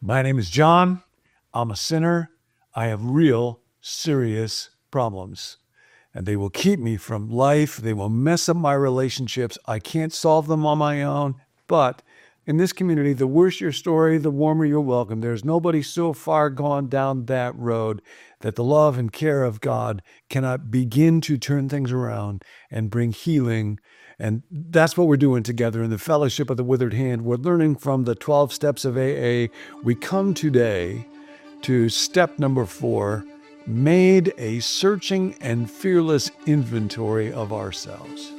My name is John. I'm a sinner. I have real, serious problems. And they will keep me from life. They will mess up my relationships. I can't solve them on my own. But in this community, the worse your story, the warmer you're welcome. There's nobody so far gone down that road that the love and care of God cannot begin to turn things around and bring healing. And that's what we're doing together in the Fellowship of the Withered Hand. We're learning from the 12 steps of AA. We come today to step number 4, made a searching and fearless inventory of ourselves.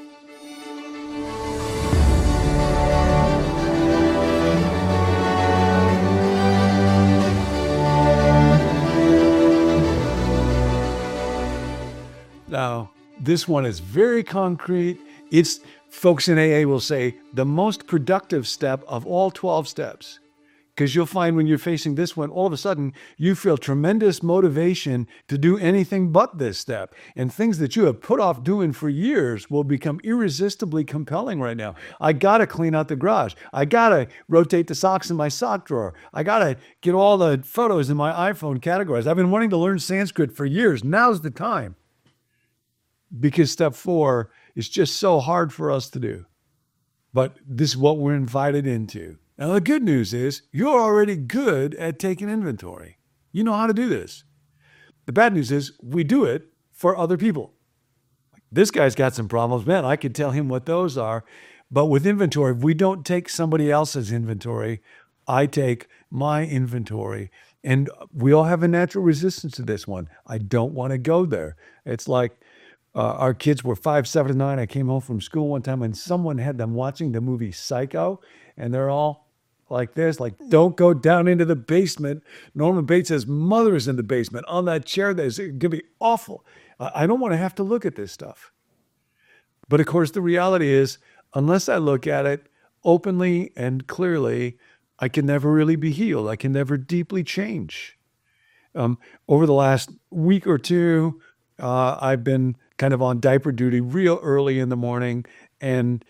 Now, this one is very concrete. It's, folks in AA will say, the most productive step of all 12 steps. Because you'll find when you're facing this one, all of a sudden, you feel tremendous motivation to do anything but this step. And things that you have put off doing for years will become irresistibly compelling right now. I got to clean out the garage. I got to rotate the socks in my sock drawer. I got to get all the photos in my iPhone categorized. I've been wanting to learn Sanskrit for years. Now's the time. Because step 4 is just so hard for us to do. But this is what we're invited into. Now, the good news is you're already good at taking inventory. You know how to do this. The bad news is we do it for other people. This guy's got some problems. Man, I could tell him what those are. But with inventory, we don't take somebody else's inventory. I take my inventory. And we all have a natural resistance to this one. I don't want to go there. It's like our kids were 5, 7, and 9. I came home from school one time and someone had them watching the movie Psycho. And they're all like this, like, don't go down into the basement. Norman Bates' mother is in the basement on that chair. That is going to be awful. I don't want to have to look at this stuff. But of course, the reality is, unless I look at it openly and clearly, I can never really be healed. I can never deeply change. Over the last week or two, I've been kind of on diaper duty real early in the morning, and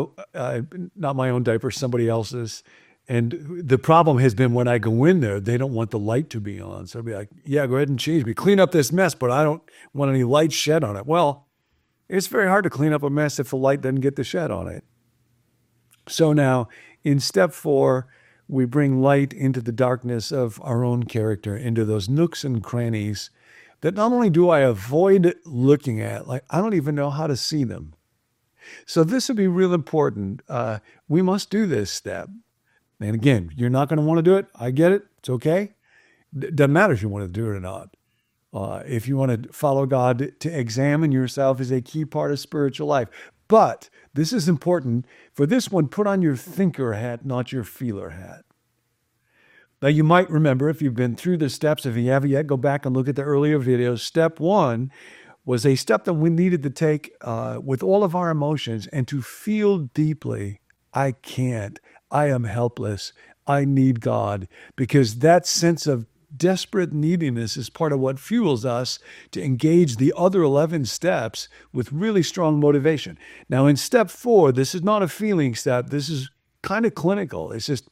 not my own diaper, somebody else's. And the problem has been when I go in there, they don't want the light to be on. So I'll be like, yeah, go ahead and change me. Clean up this mess, but I don't want any light shed on it. Well, it's very hard to clean up a mess if the light doesn't get the shed on it. So now in step 4, we bring light into the darkness of our own character, into those nooks and crannies that not only do I avoid looking at, like I don't even know how to see them. So this would be real important. We must do this step. And again, you're not going to want to do it. I get it. It's okay. It doesn't matter if you want to do it or not. If you want to follow God, to examine yourself is a key part of spiritual life. But this is important. For this one, put on your thinker hat, not your feeler hat. Now, you might remember, if you've been through the steps, if you haven't yet, go back and look at the earlier videos. Step 1 was a step that we needed to take with all of our emotions and to feel deeply, I can't. I am helpless. I need God. Because that sense of desperate neediness is part of what fuels us to engage the other 11 steps with really strong motivation. Now, in step 4, this is not a feeling step. This is kind of clinical. It's just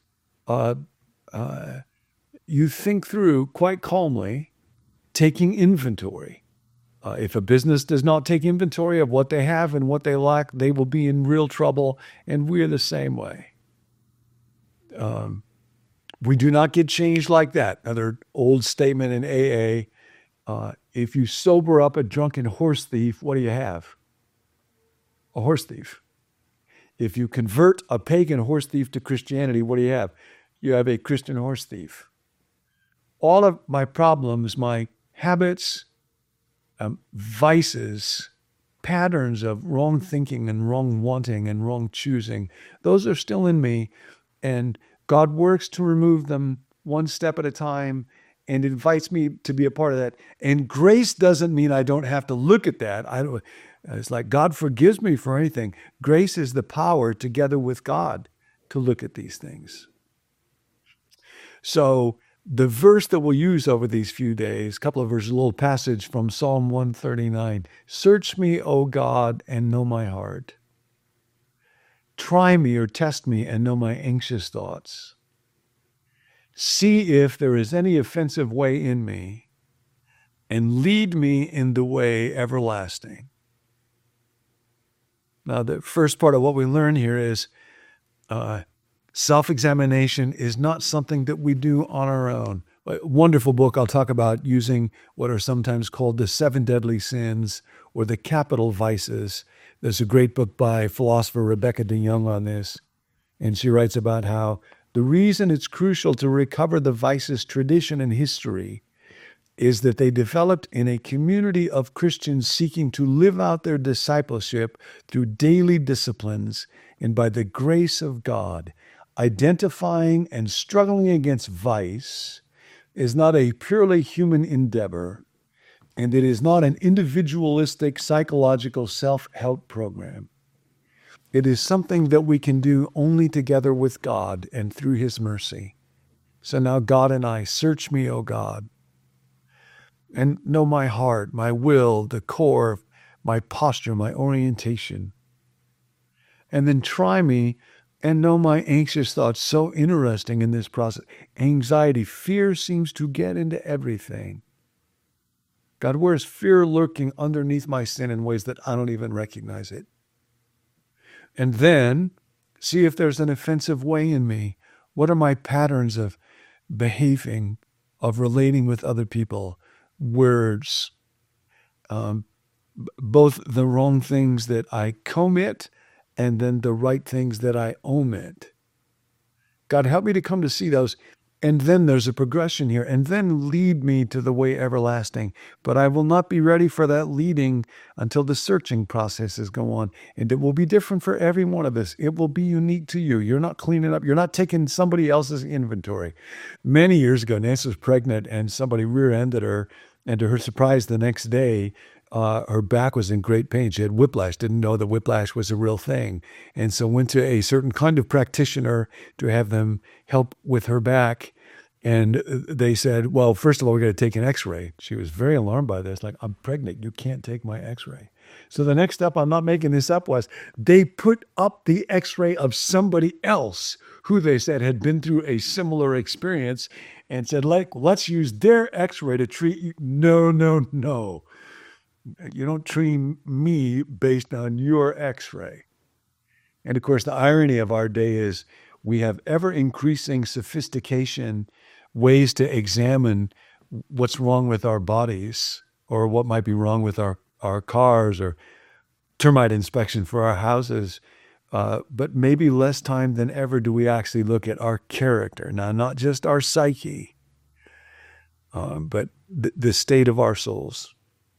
you think through quite calmly, taking inventory. If a business does not take inventory of what they have and what they lack, they will be in real trouble, and we're the same way. We do not get changed like that. Another old statement in AA, if you sober up a drunken horse thief, what do you have? A horse thief. If you convert a pagan horse thief to Christianity, what do you have? You have a Christian horse thief. All of my problems, my habits, vices, patterns of wrong thinking and wrong wanting and wrong choosing, those are still in me. And God works to remove them one step at a time and invites me to be a part of that. And grace doesn't mean I don't have to look at that. It's like God forgives me for anything. Grace is the power, together with God, to look at these things. So the verse that we'll use over these few days, a couple of verses, a little passage from Psalm 139. Search me, O God, and know my heart. Try me or test me and know my anxious thoughts. See if there is any offensive way in me, and lead me in the way everlasting. Now, the first part of what we learn here is self-examination is not something that we do on our own. A wonderful book I'll talk about using what are sometimes called the 7 deadly sins or the capital vices. There's a great book by philosopher Rebecca DeYoung on this, and she writes about how the reason it's crucial to recover the vices tradition and history is that they developed in a community of Christians seeking to live out their discipleship through daily disciplines and by the grace of God. Identifying and struggling against vice is not a purely human endeavor, and it is not an individualistic psychological self-help program. It is something that we can do only together with God and through His mercy. So now God and I, search me, O God, and know my heart, my will, the core, my posture, my orientation. And then try me and know my anxious thoughts. So interesting in this process. Anxiety, fear seems to get into everything. God, where is fear lurking underneath my sin in ways that I don't even recognize it? And then see if there's an offensive way in me. What are my patterns of behaving, of relating with other people? Words, both the wrong things that I commit and then the right things that I omit. God, help me to come to see those. And then there's a progression here. And then lead me to the way everlasting. But I will not be ready for that leading until the searching processes go on. And it will be different for every one of us. It will be unique to you. You're not cleaning up. You're not taking somebody else's inventory. Many years ago, Nancy was pregnant and somebody rear-ended her. And to her surprise, the next day, her back was in great pain. She had whiplash, didn't know that whiplash was a real thing. And so went to a certain kind of practitioner to have them help with her back. And they said, well, first of all, we got to take an x-ray. She was very alarmed by this. Like, I'm pregnant. You can't take my x-ray. So the next step, I'm not making this up, was they put up the x-ray of somebody else who they said had been through a similar experience and said, like, let's use their x-ray to treat you. No. You don't treat me based on your x-ray. And of course, the irony of our day is we have ever increasing sophistication, ways to examine what's wrong with our bodies or what might be wrong with our cars or termite inspection for our houses. But maybe less time than ever do we actually look at our character. Now, not just our psyche, but the state of our souls.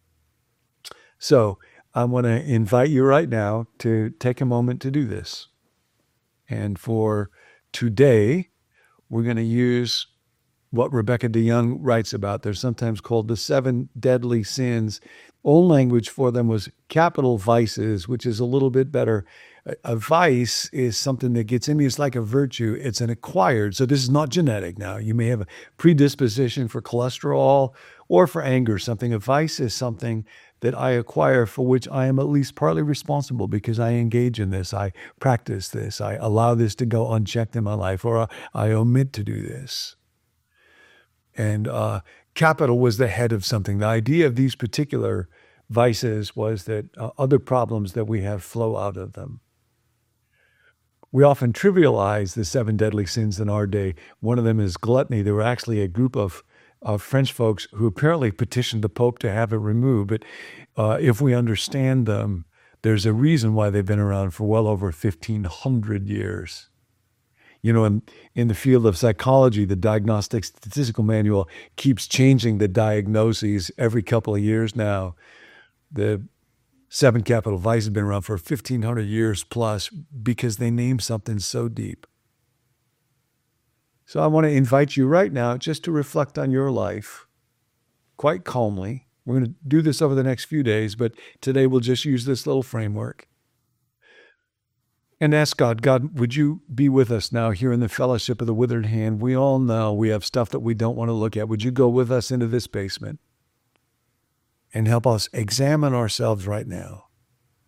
So I want to invite you right now to take a moment to do this. And for today, we're going to use what Rebecca DeYoung writes about. They're sometimes called the 7 deadly sins. Old language for them was capital vices, which is a little bit better. A vice is something that gets in me. It's like a virtue. It's an acquired. So this is not genetic now. You may have a predisposition for cholesterol or for anger, something. A vice is something that I acquire for which I am at least partly responsible because I engage in this, I practice this, I allow this to go unchecked in my life, or I omit to do this. And capital was the head of something. The idea of these particular vices was that other problems that we have flow out of them. We often trivialize the 7 deadly sins in our day. One of them is gluttony. There were actually a group of French folks who apparently petitioned the Pope to have it removed. But if we understand them, there's a reason why they've been around for well over 1,500 years. You know, in the field of psychology, the Diagnostic Statistical Manual keeps changing the diagnoses every couple of years now. The 7 capital vices have been around for 1,500 years plus because they name something so deep. So I want to invite you right now just to reflect on your life quite calmly. We're going to do this over the next few days, but today we'll just use this little framework. And ask God, would you be with us now here in the fellowship of the withered hand? We all know we have stuff that we don't want to look at. Would you go with us into this basement and help us examine ourselves right now?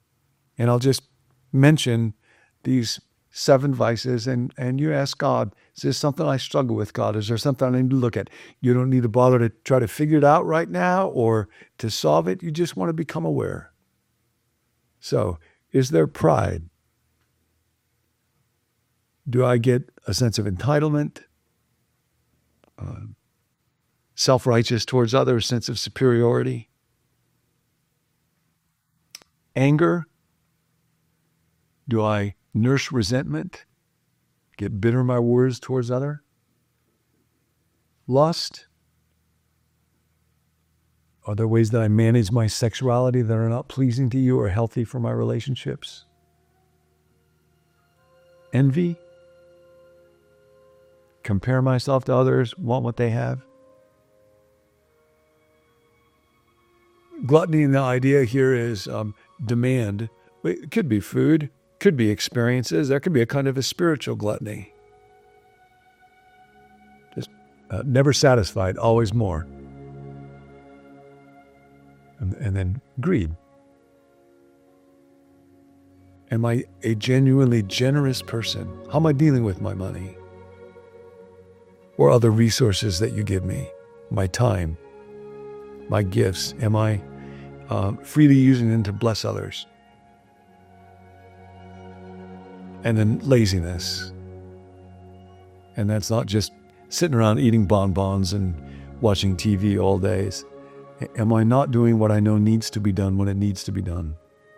And I'll just mention these 7 vices, and you ask God, Is there something I struggle with, God? Is there something I need to look at? You don't need to bother to try to figure it out right now or to solve it. You just want to become aware. So, is there pride? Do I get a sense of entitlement? Self-righteous towards others, sense of superiority? Anger? Do I nurse resentment? Get bitter in my words towards other? Lust? Are there ways that I manage my sexuality that are not pleasing to you or healthy for my relationships? Envy? Compare myself to others, want what they have? Gluttony, the idea here is demand. It could be food, could be experiences. There could be a kind of a spiritual gluttony. Just never satisfied, always more. And then greed. Am I a genuinely generous person? How am I dealing with my money? Or other resources that you give me? My time, my gifts. Am I freely using them to bless others? And then laziness. And that's not just sitting around eating bonbons and watching TV all days. Am I not doing what I know needs to be done when it needs to be done?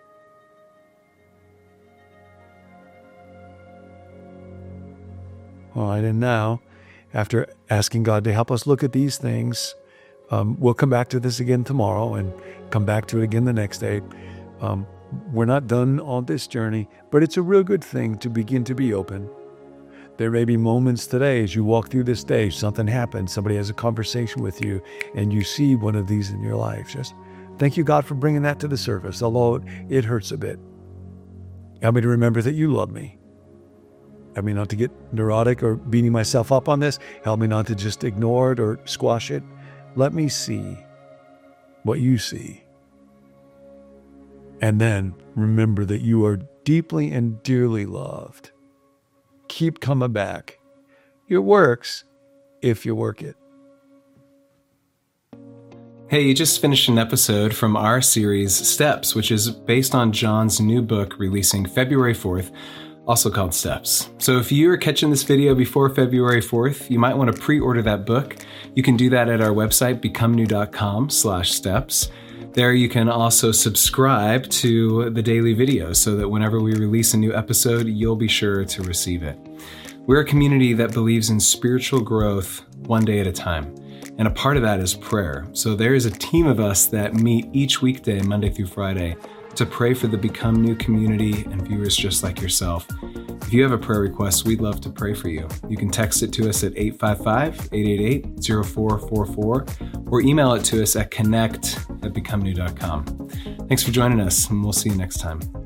All right, and now, after asking God to help us look at these things, we'll come back to this again tomorrow and come back to it again the next day. We're not done on this journey, but it's a real good thing to begin to be open. There may be moments today as you walk through this day, something happens, somebody has a conversation with you, and you see one of these in your life. Just thank you, God, for bringing that to the surface, although it hurts a bit. Help me to remember that you love me. Help me not to get neurotic or beating myself up on this. Help me not to just ignore it or squash it. Let me see what you see. And then remember that you are deeply and dearly loved. Keep coming back. It works if you work it. Hey, you just finished an episode from our series Steps, which is based on John's new book releasing February 4th, also called Steps. So if you are catching this video before February 4th, you might want to pre-order that book. You can do that at our website, becomenew.com/steps. There you can also subscribe to the daily videos so that whenever we release a new episode, you'll be sure to receive it. We're a community that believes in spiritual growth one day at a time. And a part of that is prayer. So there is a team of us that meet each weekday, Monday through Friday, to pray for the Become New community and viewers just like yourself. If you have a prayer request, we'd love to pray for you. You can text it to us at 855-888-0444 or email it to us at connect@becomenew.com. Thanks for joining us, and we'll see you next time.